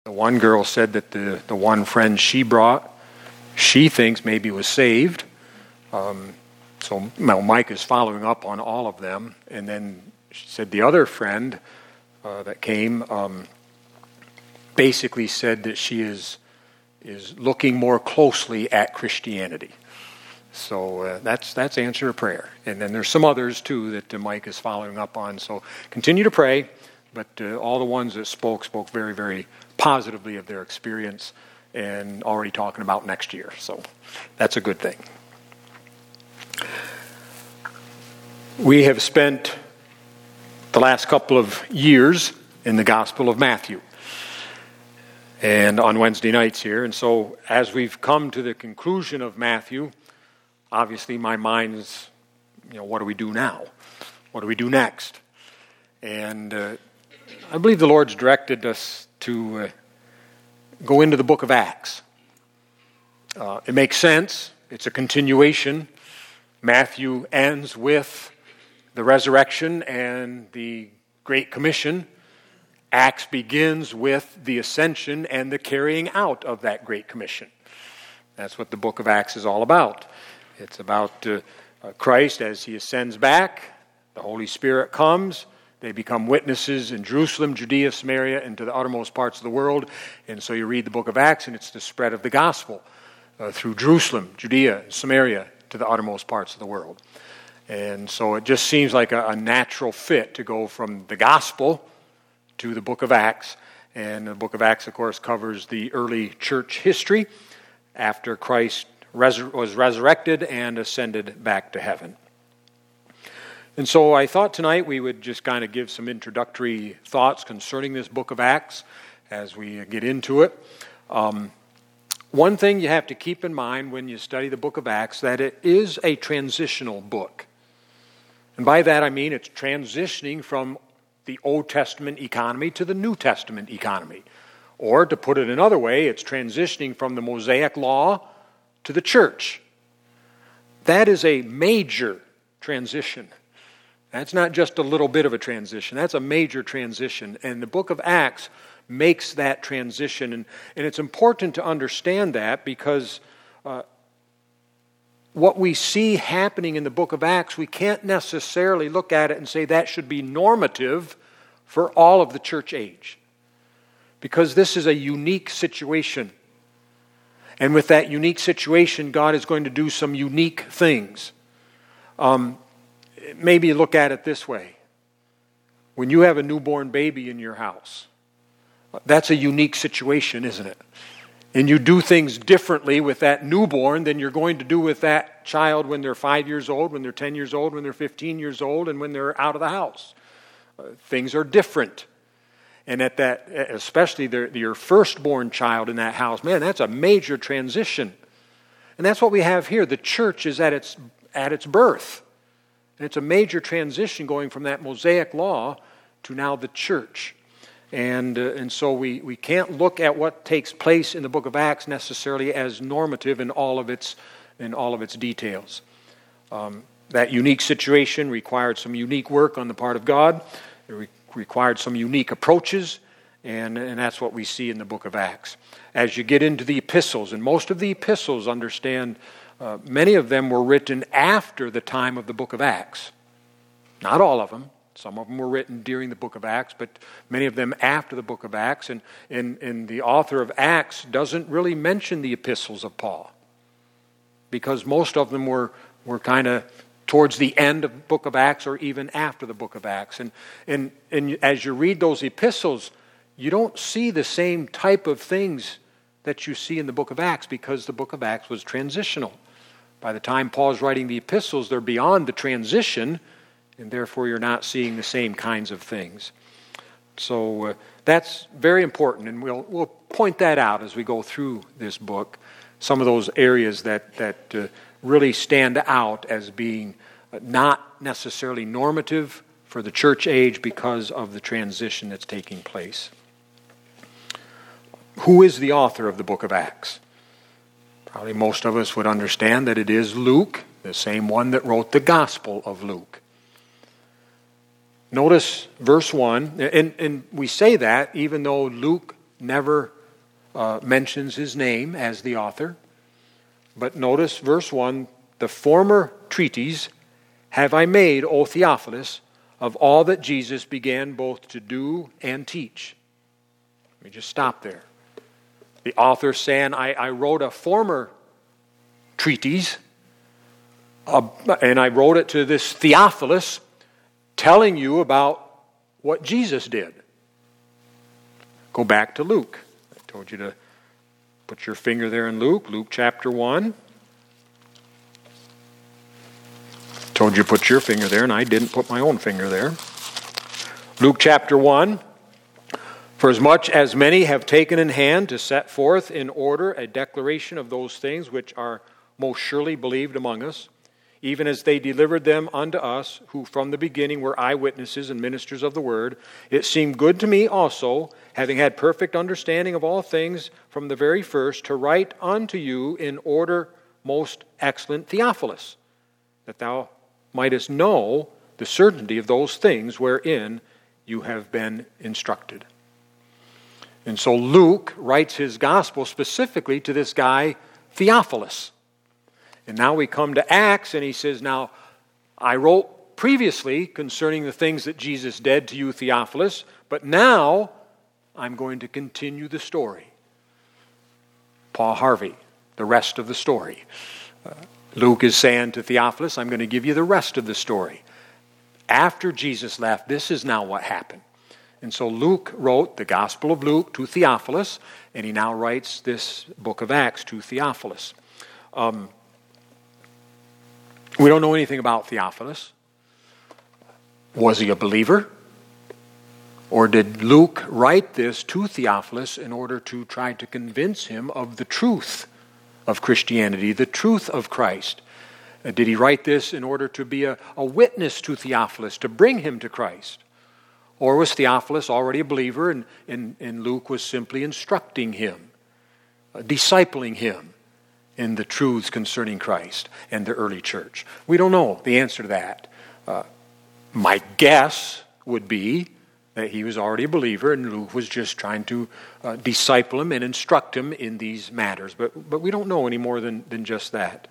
The one girl said that the one friend she brought, she thinks maybe was saved. So Mike is following up on all of them. And then she said the other friend that came basically said that she is looking more closely at Christianity. So that's answer to prayer. And then there's some others too that Mike is following up on. So continue to pray. But all the ones that spoke very, very positively of their experience and already talking about next year. So that's a good thing. We have spent the last couple of years in the Gospel of Matthew and on Wednesday nights here. And so as we've come to the conclusion of Matthew, obviously my mind's, what do we do now? What do we do next? And I believe the Lord's directed us to go into the book of Acts. It makes sense. It's a continuation. Matthew ends with the resurrection and the Great Commission. Acts begins with the ascension and the carrying out of that Great Commission. That's what the book of Acts is all about. It's about Christ as he ascends back. The Holy Spirit comes. They become witnesses in Jerusalem, Judea, Samaria, and to the uttermost parts of the world. And so you read the book of Acts, and it's the spread of the gospel through Jerusalem, Judea, Samaria, to the uttermost parts of the world. And so it just seems like a natural fit to go from the gospel to the book of Acts. And the book of Acts, of course, covers the early church history after Christ was resurrected and ascended back to heaven. And so I thought tonight we would just kind of give some introductory thoughts concerning this book of Acts as we get into it. One thing you have to keep in mind when you study the book of Acts, that it is a transitional book. And by that I mean it's transitioning from the Old Testament economy to the New Testament economy. Or to put it another way, it's transitioning from the Mosaic law to the church. That is a major transition. That's not just a little bit of a transition. That's a major transition. And the book of Acts makes that transition. And it's important to understand that because what we see happening in the book of Acts, we can't necessarily look at it and say that should be normative for all of the church age. Because this is a unique situation. And with that unique situation, God is going to do some unique things. Maybe look at it this way. When you have a newborn baby in your house, that's a unique situation, isn't it? And you do things differently with that newborn than you're going to do with that child when they're 5 years old, when they're 10 years old, when they're 15 years old, and when they're out of the house. Things are different. And at that, especially your firstborn child in that house, man, that's a major transition. And that's what we have here. The church is at its birth. And it's a major transition going from that Mosaic law to now the church. And so we can't look at what takes place in the book of Acts necessarily as normative in all of its details. That unique situation required some unique work on the part of God. It required some unique approaches, and that's what we see in the book of Acts. As you get into the epistles, and most of the epistles, understand, many of them were written after the time of the book of Acts. Not all of them. Some of them were written during the book of Acts, but many of them after the book of Acts. And the author of Acts doesn't really mention the epistles of Paul, because most of them were kind of towards the end of the book of Acts or even after the book of Acts. And as you read those epistles, you don't see the same type of things that you see in the book of Acts, because the book of Acts was transitional. By the time Paul's writing the epistles, they're beyond the transition, and therefore you're not seeing the same kinds of things. So that's very important, and we'll point that out as we go through this book, some of those areas that really stand out as being not necessarily normative for the church age because of the transition that's taking place. Who is the author of the book of Acts? Probably most of us would understand that it is Luke, the same one that wrote the Gospel of Luke. Notice verse 1, and we say that even though Luke never mentions his name as the author. But notice verse 1, the former treatise have I made, O Theophilus, of all that Jesus began both to do and teach. Let me just stop there. The author saying, I wrote a former treatise, and I wrote it to this Theophilus, telling you about what Jesus did. Go back to Luke. I told you to put your finger there in Luke chapter 1. Told you to put your finger there, and I didn't put my own finger there. Luke chapter 1. For as much as many have taken in hand to set forth in order a declaration of those things which are most surely believed among us, even as they delivered them unto us, who from the beginning were eyewitnesses and ministers of the word, it seemed good to me also, having had perfect understanding of all things from the very first, to write unto you in order, most excellent Theophilus, that thou mightest know the certainty of those things wherein you have been instructed. And so Luke writes his gospel specifically to this guy, Theophilus. And now we come to Acts, and he says, now, I wrote previously concerning the things that Jesus did to you, Theophilus, but now I'm going to continue the story. Paul Harvey, the rest of the story. Luke is saying to Theophilus, I'm going to give you the rest of the story. After Jesus left, this is now what happened. And so Luke wrote the Gospel of Luke to Theophilus, and he now writes this book of Acts to Theophilus. We don't know anything about Theophilus. Was he a believer? Or did Luke write this to Theophilus in order to try to convince him of the truth of Christianity, the truth of Christ? Did he write this in order to be a witness to Theophilus, to bring him to Christ? Or was Theophilus already a believer and Luke was simply instructing him, discipling him in the truths concerning Christ and the early church? We don't know the answer to that. My guess would be that he was already a believer and Luke was just trying to disciple him and instruct him in these matters. But we don't know any more than just that.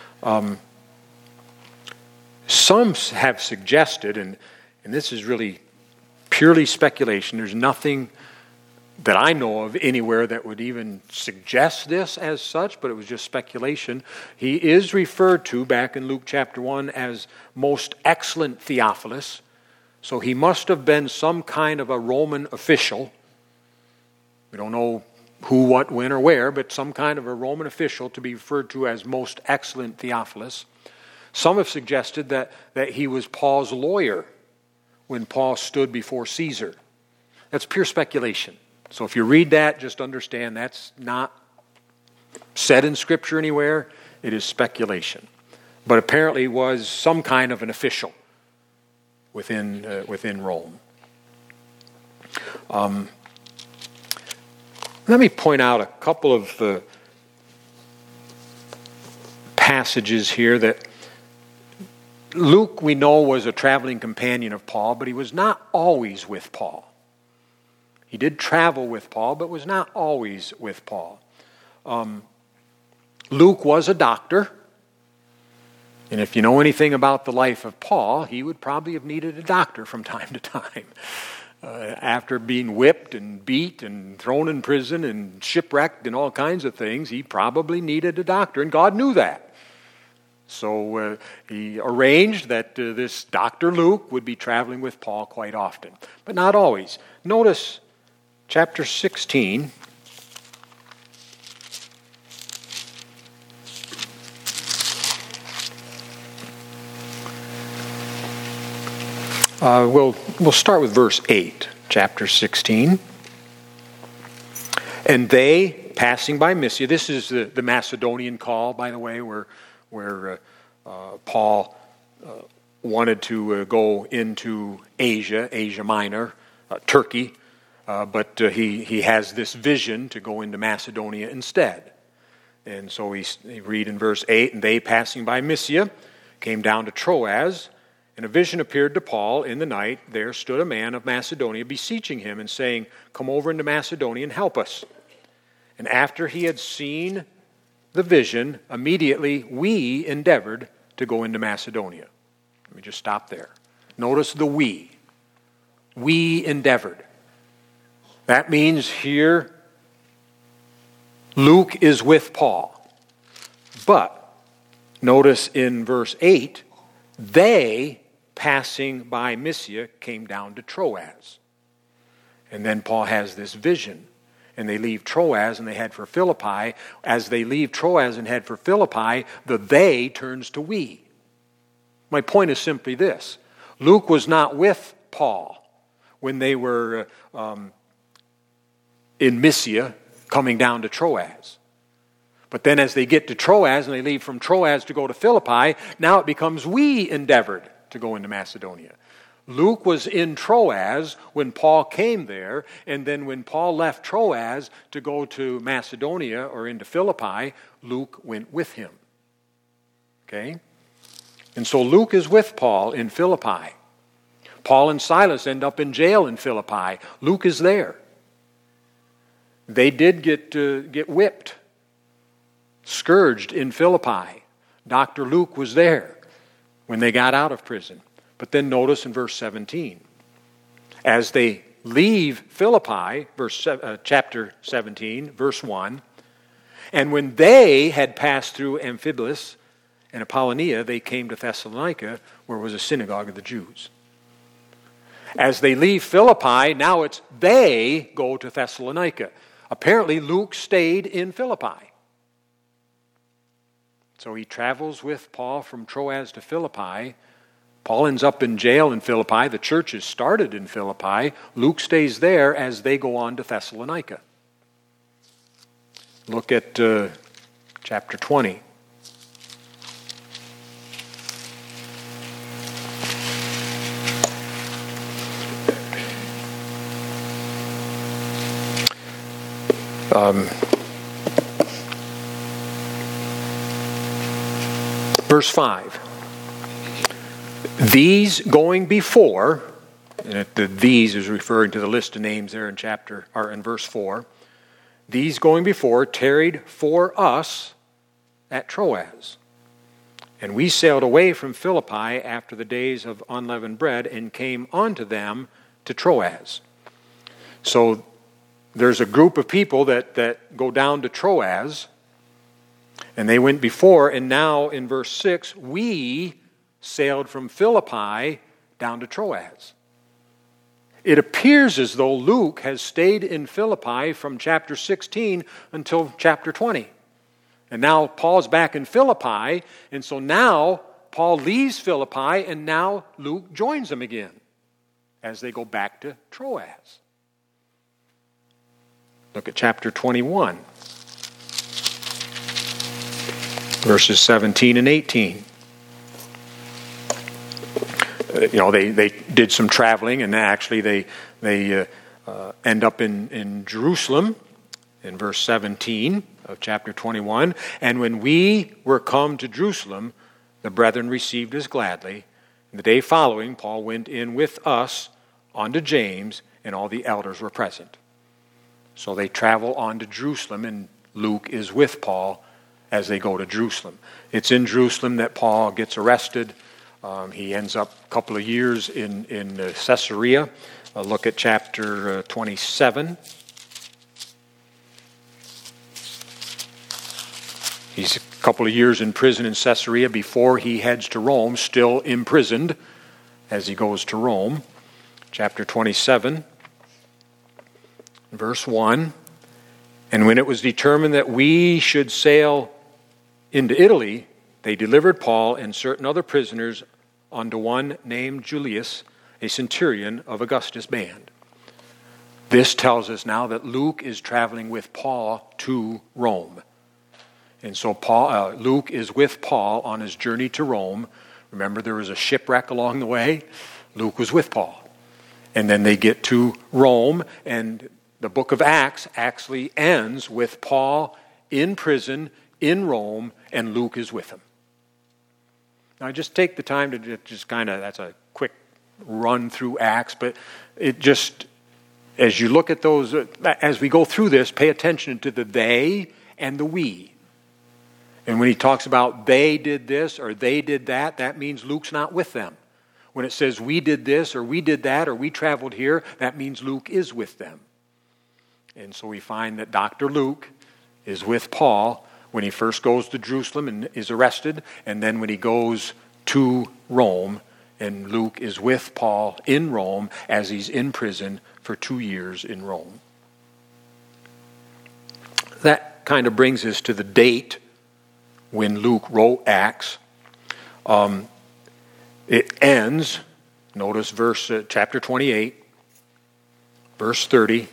Some have suggested, and this is really purely speculation, there's nothing that I know of anywhere that would even suggest this as such, but it was just speculation. He is referred to back in Luke chapter 1 as most excellent Theophilus. So he must have been some kind of a Roman official. We don't know who, what, when, or where, but some kind of a Roman official to be referred to as most excellent Theophilus. Some have suggested that he was Paul's lawyer when Paul stood before Caesar. That's pure speculation. So if you read that, just understand that's not said in Scripture anywhere. It is speculation. But apparently was some kind of an official within Rome. Let me point out a couple of passages here that Luke, we know, was a traveling companion of Paul, but he was not always with Paul. He did travel with Paul, but was not always with Paul. Luke was a doctor, and if you know anything about the life of Paul, he would probably have needed a doctor from time to time. After being whipped and beat and thrown in prison and shipwrecked and all kinds of things, he probably needed a doctor, and God knew that. So he arranged that this Dr. Luke would be traveling with Paul quite often, but not always. Notice chapter 16. We'll start with verse 8, chapter 16. And they, passing by Mysia, this is the Macedonian call, by the way, where Paul wanted to go into Asia Minor, Turkey, but he has this vision to go into Macedonia instead. And so we read in verse 8, and they, passing by Mysia, came down to Troas, And a vision appeared to Paul in the night. There stood a man of Macedonia beseeching him and saying, "Come over into Macedonia and help us." And after he had seen the vision, immediately we endeavored to go into Macedonia. Let me just stop there. Notice the we. We endeavored. That means here Luke is with Paul. But notice in verse 8, they, passing by Mysia, came down to Troas. And then Paul has this vision. And they leave Troas and they head for Philippi. As they leave Troas and head for Philippi, the they turns to we. My point is simply this. Luke was not with Paul when they were in Mysia coming down to Troas. But then as they get to Troas and they leave from Troas to go to Philippi, now it becomes we endeavored to go into Macedonia. Luke was in Troas when Paul came there, and then when Paul left Troas to go to Macedonia or into Philippi, Luke went with him. Okay? And so Luke is with Paul in Philippi. Paul and Silas end up in jail in Philippi. Luke is there. They did get whipped, scourged in Philippi. Dr. Luke was there when they got out of prison. But then notice in verse 17, as they leave Philippi, chapter 17, verse 1, and when they had passed through Amphipolis and Apollonia, they came to Thessalonica, where was a synagogue of the Jews. As they leave Philippi, now it's they go to Thessalonica. Apparently, Luke stayed in Philippi. So he travels with Paul from Troas to Philippi. Paul ends up in jail in Philippi. The church is started in Philippi. Luke stays there as they go on to Thessalonica. Look at chapter 20. Verse 5. These going before, and these is referring to the list of names there in verse 4. These going before tarried for us at Troas. And we sailed away from Philippi after the days of unleavened bread and came unto them to Troas. So there's a group of people that go down to Troas, and they went before, and now in verse 6, we sailed from Philippi down to Troas. It appears as though Luke has stayed in Philippi from chapter 16 until chapter 20. And now Paul's back in Philippi, and so now Paul leaves Philippi, and now Luke joins them again as they go back to Troas. Look at chapter 21, verses 17 and 18. They did some traveling, and actually they end up in Jerusalem in verse 17 of chapter 21. And when we were come to Jerusalem, the brethren received us gladly. And the day following, Paul went in with us unto James, and all the elders were present. So they travel on to Jerusalem, and Luke is with Paul as they go to Jerusalem. It's in Jerusalem that Paul gets arrested. He ends up a couple of years in Caesarea. Look at chapter 27. He's a couple of years in prison in Caesarea before he heads to Rome, still imprisoned as he goes to Rome. Chapter 27. Verse 1, and when it was determined that we should sail into Italy, they delivered Paul and certain other prisoners unto one named Julius, a centurion of Augustus' band. This tells us now that Luke is traveling with Paul to Rome. And so Luke is with Paul on his journey to Rome. Remember, there was a shipwreck along the way. Luke was with Paul. And then they get to Rome, and the book of Acts actually ends with Paul in prison in Rome, and Luke is with him. Now, just take the time to just kind of, that's a quick run through Acts, but it just, as you look at those, as we go through this, pay attention to the they and the we. And when he talks about they did this or they did that, that means Luke's not with them. When it says we did this or we did that or we traveled here, that means Luke is with them. And so we find that Dr. Luke is with Paul when he first goes to Jerusalem and is arrested, and then when he goes to Rome, and Luke is with Paul in Rome as he's in prison for 2 years in Rome. That kind of brings us to the date when Luke wrote Acts. It ends, notice chapter 28, verse 30.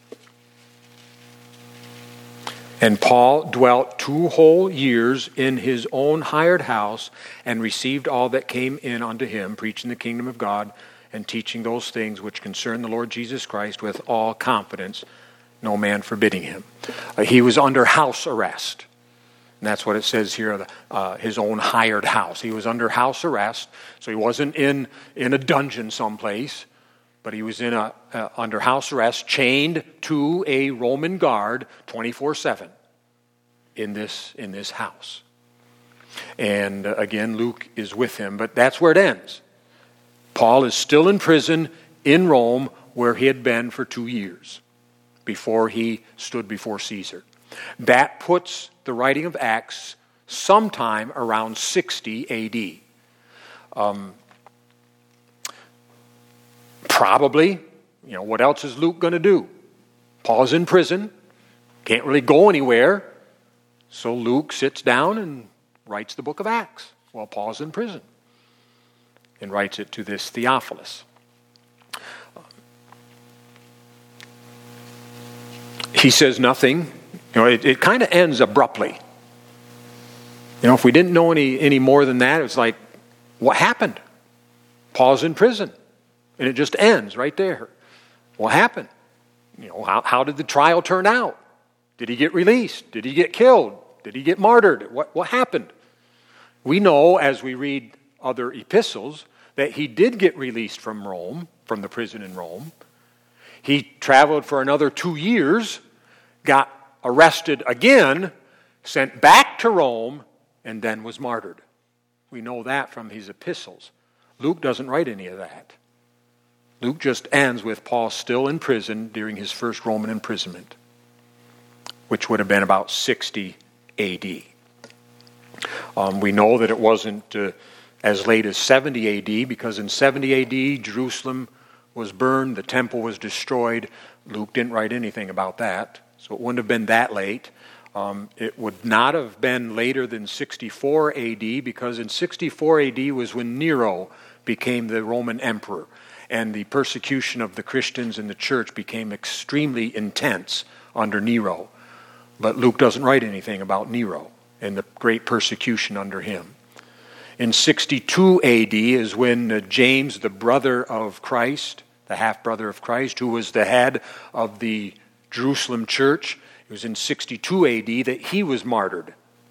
And Paul dwelt 2 whole years in his own hired house and received all that came in unto him, preaching the kingdom of God and teaching those things which concern the Lord Jesus Christ with all confidence, no man forbidding him. He was under house arrest. And that's what it says here, his own hired house. He was under house arrest, so he wasn't in a dungeon someplace, but he was under house arrest, chained to a Roman guard 24/7 in this house. And again, Luke is with him, but that's where it ends. Paul is still in prison in Rome, where he had been for 2 years before he stood before Caesar. That puts the writing of Acts sometime around 60 A.D. Probably, what else is Luke going to do? Paul's in prison, can't really go anywhere, so Luke sits down and writes the book of Acts while Paul's in prison and writes it to this Theophilus. He says nothing. It kind of ends abruptly. If we didn't know any more than that, it's like, what happened? Paul's in prison. And it just ends right there. What happened? How did the trial turn out? Did he get released? Did he get killed? Did he get martyred? What happened? We know as we read other epistles that he did get released from Rome, from the prison in Rome. He traveled for another 2 years, got arrested again, sent back to Rome, and then was martyred. We know that from his epistles. Luke doesn't write any of that. Luke just ends with Paul still in prison during his first Roman imprisonment, which would have been about 60 A.D. We know that it wasn't as late as 70 A.D. because in 70 A.D. Jerusalem was burned, the temple was destroyed. Luke didn't write anything about that, so it wouldn't have been that late. It would not have been later than 64 A.D. because in 64 A.D. was when Nero became the Roman emperor, and the persecution of the Christians in the church became extremely intense under Nero. But Luke doesn't write anything about Nero and the great persecution under him. In 62 A.D. is when James, the brother of Christ, the half-brother of Christ, who was the head of the Jerusalem church, it was in 62 A.D. that he was martyred.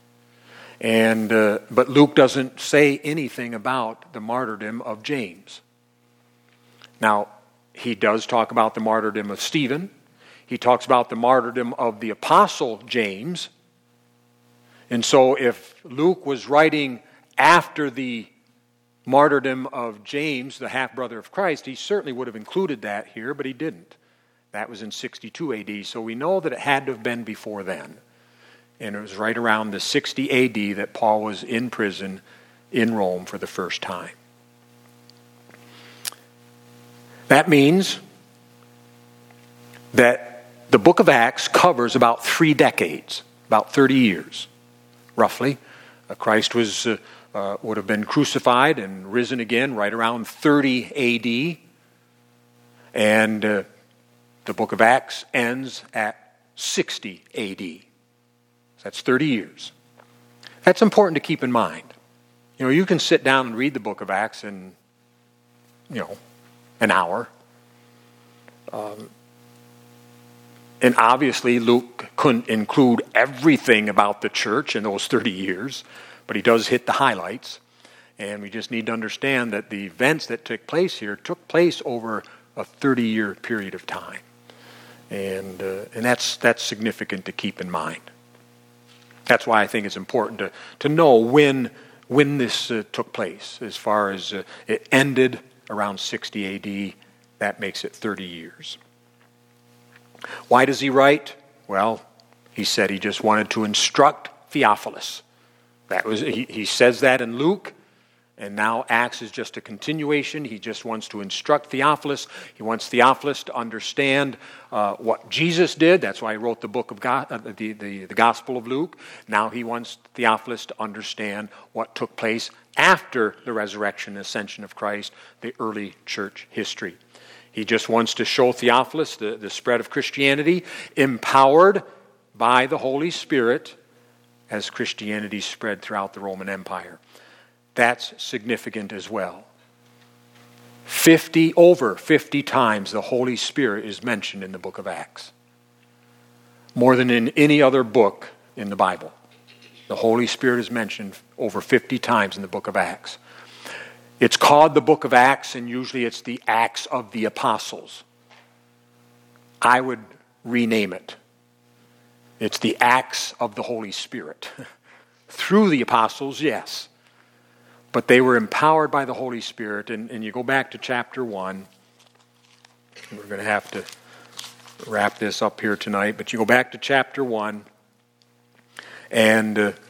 But Luke doesn't say anything about the martyrdom of James. Now, he does talk about the martyrdom of Stephen. He talks about the martyrdom of the apostle James. And so if Luke was writing after the martyrdom of James, the half-brother of Christ, he certainly would have included that here, but he didn't. That was in 62 A.D., so we know that it had to have been before then. And it was right around the 60 A.D. that Paul was in prison in Rome for the first time. That means that the book of Acts covers about 3 decades, about 30 years, roughly. Christ would have been crucified and risen again right around 30 A.D. And the book of Acts ends at 60 A.D. That's 30 years. That's important to keep in mind. You can sit down and read the book of Acts in, an hour. And obviously Luke couldn't include everything about the church in those 30 years, but he does hit the highlights. And we just need to understand that the events that took place here took place over a 30-year period of time. And that's significant to keep in mind. That's why I think it's important to know when this took place. As far as it ended around 60 A.D., that makes it 30 years. Why does he write? Well, he said he just wanted to instruct Theophilus. He says that in Luke, and now Acts is just a continuation. He just wants to instruct Theophilus. He wants Theophilus to understand what Jesus did. That's why he wrote the book of the Gospel of Luke. Now he wants Theophilus to understand what took place after the resurrection and ascension of Christ, the early church history. He just wants to show Theophilus the spread of Christianity, empowered by the Holy Spirit as Christianity spread throughout the Roman Empire. That's significant as well. Over 50 times the Holy Spirit is mentioned in the book of Acts. More than in any other book in the Bible. The Holy Spirit is mentioned over 50 times in the book of Acts. It's called the book of Acts, and usually it's the Acts of the Apostles. I would rename it. It's the Acts of the Holy Spirit. Through the apostles, yes. But they were empowered by the Holy Spirit. And you go back to chapter 1. We're going to have to wrap this up here tonight. But you go back to chapter 1. And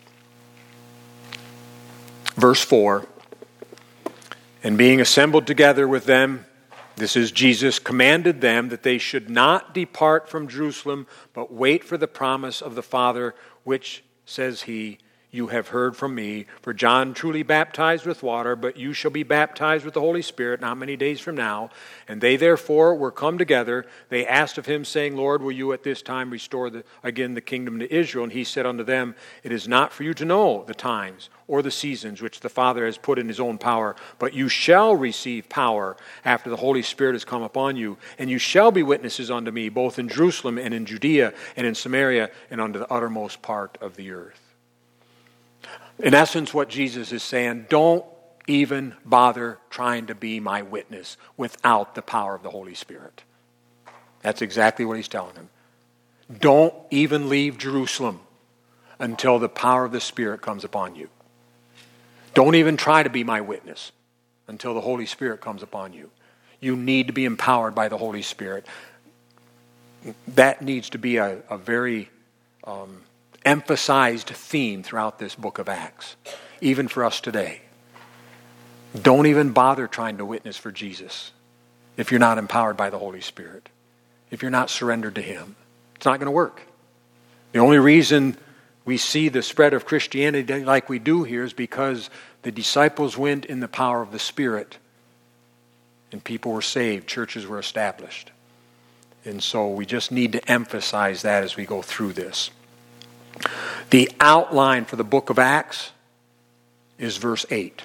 verse 4. And being assembled together with them, this is Jesus, commanded them that they should not depart from Jerusalem, but wait for the promise of the Father, which, says he, you have heard from me. For John truly baptized with water, but you shall be baptized with the Holy Spirit not many days from now. And they therefore were come together. They asked of him, saying, Lord, will you at this time restore again the kingdom to Israel? And he said unto them, it is not for you to know the times or the seasons which the Father has put in his own power, but you shall receive power after the Holy Spirit has come upon you. And you shall be witnesses unto me, both in Jerusalem and in Judea and in Samaria and unto the uttermost part of the earth. In essence, what Jesus is saying, don't even bother trying to be my witness without the power of the Holy Spirit. That's exactly what he's telling them. Don't even leave Jerusalem until the power of the Spirit comes upon you. Don't even try to be my witness until the Holy Spirit comes upon you. You need to be empowered by the Holy Spirit. That needs to be a very emphasized theme throughout this book of Acts, even for us today. Don't even bother trying to witness for Jesus if you're not empowered by the Holy Spirit, if you're not surrendered to him. It's not going to work. The only reason we see the spread of Christianity like we do here is because the disciples went in the power of the Spirit and people were saved, churches were established. And so we just need to emphasize that as we go through this. The outline for the book of Acts is verse 8.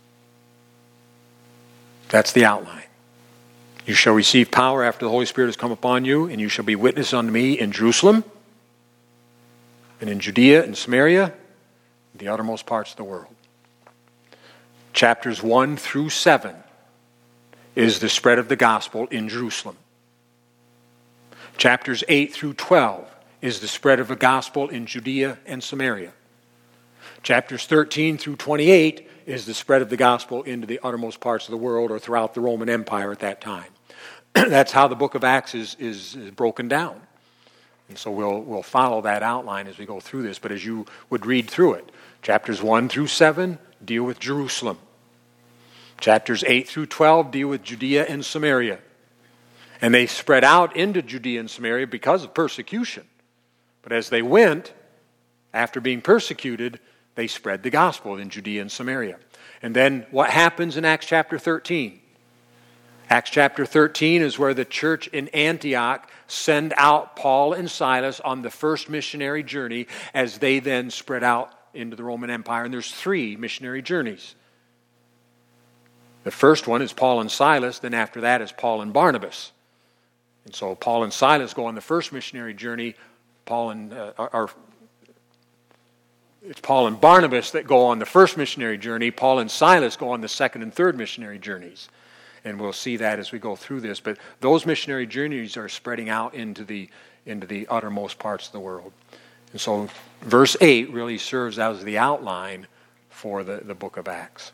That's the outline. You shall receive power after the Holy Spirit has come upon you, and you shall be witnesses unto me in Jerusalem, and in Judea and Samaria, and the uttermost parts of the world. Chapters 1 through 7 is the spread of the gospel in Jerusalem. Chapters 8 through 12 is the spread of the gospel in Judea and Samaria. Chapters 13 through 28 is the spread of the gospel into the uttermost parts of the world or throughout the Roman Empire at that time. That's how the book of Acts is broken down. And so we'll follow that outline as we go through this. But as you would read through it, chapters 1 through 7 deal with Jerusalem. Chapters 8 through 12 deal with Judea and Samaria. And they spread out into Judea and Samaria because of persecution. But as they went, after being persecuted, they spread the gospel in Judea and Samaria. And then what happens in Acts chapter 13? Acts chapter 13 is where the church in Antioch send out Paul and Silas on the first missionary journey as they then spread out into the Roman Empire. And there's 3 missionary journeys. The first one is Paul and Silas. Then after that is Paul and Barnabas. And so Paul and Silas go on the first missionary journey. it's Paul and Barnabas that go on the first missionary journey. Paul and Silas go on the second and third missionary journeys. And we'll see that as we go through this. But those missionary journeys are spreading out into the uttermost parts of the world. And so verse 8 really serves as the outline for the book of Acts.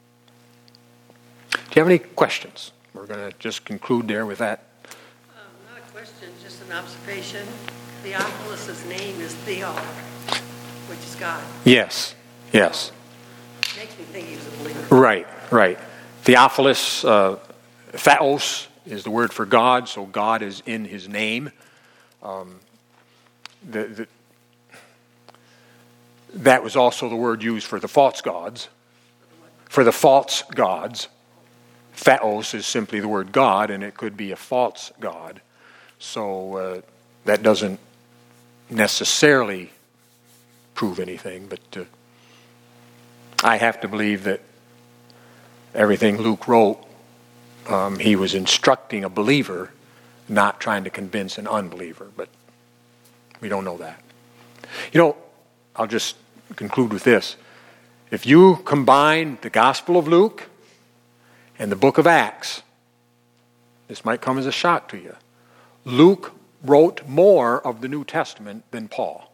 Do you have any questions? We're going to just conclude there with that. Not a question, just an observation. Theophilus' name is Theo, which is God. Yes. Makes me think he was a believer. Right. Theophilus, Theos is the word for God, so God is in his name. That was also the word used for the false gods. For the false gods, Theos is simply the word God, and it could be a false god. So that doesn't necessarily prove anything, but I have to believe that everything Luke wrote, he was instructing a believer, not trying to convince an unbeliever, but we don't know that. I'll just conclude with this. If you combine the Gospel of Luke and the book of Acts, this might come as a shock to you. Luke wrote more of the New Testament than Paul.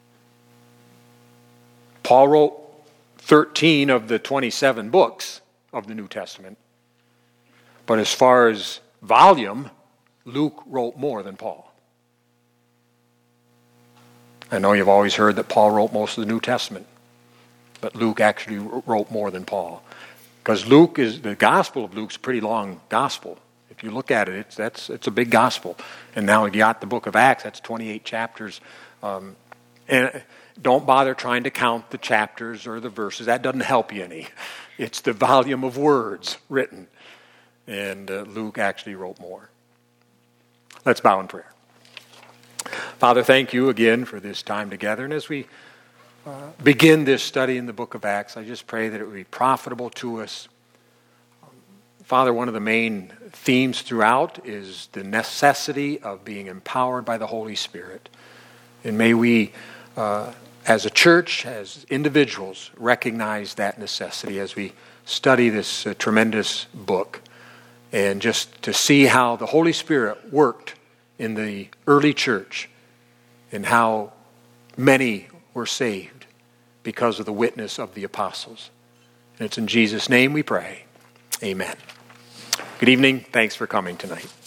Paul wrote 13 of the 27 books of the New Testament. But as far as volume, Luke wrote more than Paul. I know you've always heard that Paul wrote most of the New Testament, but Luke actually wrote more than Paul. Because the Gospel of Luke's a pretty long gospel. If you look at it, it's a big gospel. And now you got the book of Acts, that's 28 chapters. And don't bother trying to count the chapters or the verses. That doesn't help you any. It's the volume of words written. And Luke actually wrote more. Let's bow in prayer. Father, thank you again for this time together. And as we begin this study in the book of Acts, I just pray that it would be profitable to us. Father, one of the main themes throughout is the necessity of being empowered by the Holy Spirit. And may we, as a church, as individuals, recognize that necessity as we study this tremendous book. And just to see how the Holy Spirit worked in the early church and how many were saved because of the witness of the apostles. And it's in Jesus' name we pray. Amen. Good evening. Thanks for coming tonight.